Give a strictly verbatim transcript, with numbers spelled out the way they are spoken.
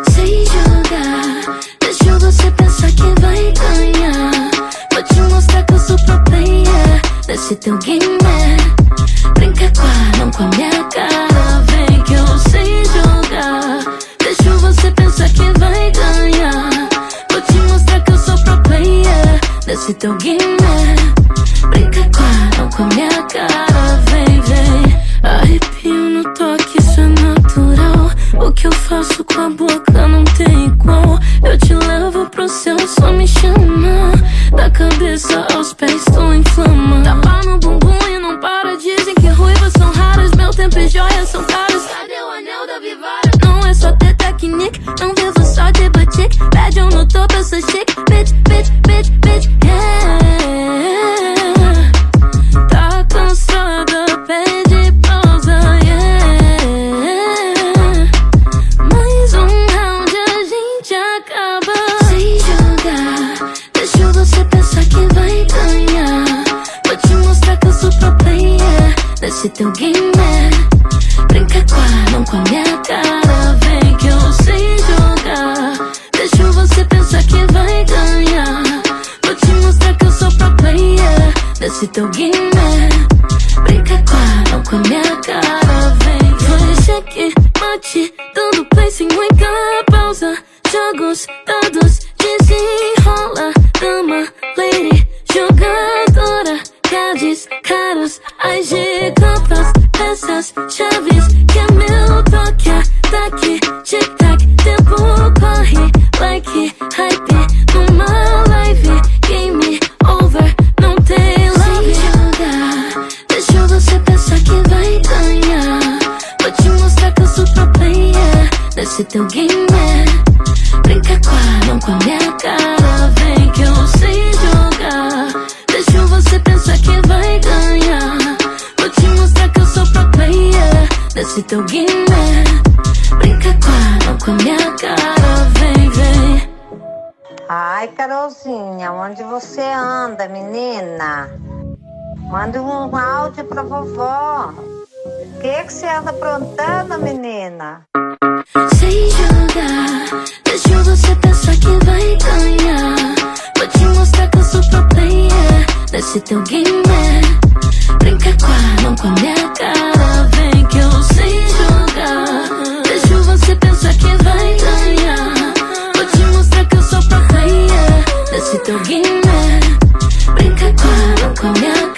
Sei jogar, deixa você pensar que vai ganhar. Vou te mostrar que eu sou pro player desse teu game. Brinca com a, não com a minha cara. Vem que eu sei jogar, deixa você pensar que vai ganhar. Vou te mostrar que eu sou pro player desse teu game. Brinca com a, não com a minha cara. Vem, vem. Arrepio no toque, isso é natural. O que eu faço com a boca não tem igual. Eu te levo pro céu, só me chama. Da cabeça aos pés tu inflama. Tapa no bumbum e não para. Dizem que ruivas são raras, meu tempo e joias são caros. Cadê o anel da Vivara? Não é só ter técnica, não vivo só de boutique. Pede um no topo, eu sou chique. Bitch, bitch, bitch, bitch, yeah. Tá cansada, pede pausa, yeah. Mais um round a gente acaba. Sei jogar, deixa você pensar que vai ganhar. Vou te mostrar que eu sou pro player desse teu game. Brinca com a, não com a minha cara. Vem que eu sei jogar, deixa você pensar que vai ganhar. Vou te mostrar que eu sou pro player desse teu game. Brinca com a, não com a minha cara. Vem, foi cheque, mate, dando play sem muita pausa. Jogos, dados, desenrola. Dama, lady, jogadora. Cards, caros, I G, campas, peças, chaves. Que é meu toque, ataque, tic-tac. Tempo corre, like, hype. Numa live, game over, não tem love. Sei jogar, deixa você pensar que vai ganhar. Vou te mostrar que eu sou pro player desse teu game. Brinca com a, não com a minha cara. Vem que eu sei jogar, deixa você pensar que vai ganhar. Vou te mostrar que eu sou pro player desse teu game. Brinca com a, não com a minha cara. Vem, vem. Ai, Carolzinha, onde você anda, menina? Manda um áudio pra vovó. O que que você anda aprontando, menina? Sei jogar, deixa você pensar que vai ganhar. Vou te mostrar que eu sou pro player desse teu game. Brinca com a, não com a minha cara. Vem que eu sei jogar, deixa você pensar que vai ganhar. Vou te mostrar que eu sou pro player desse teu game. Brinca com a, não com a minha cara.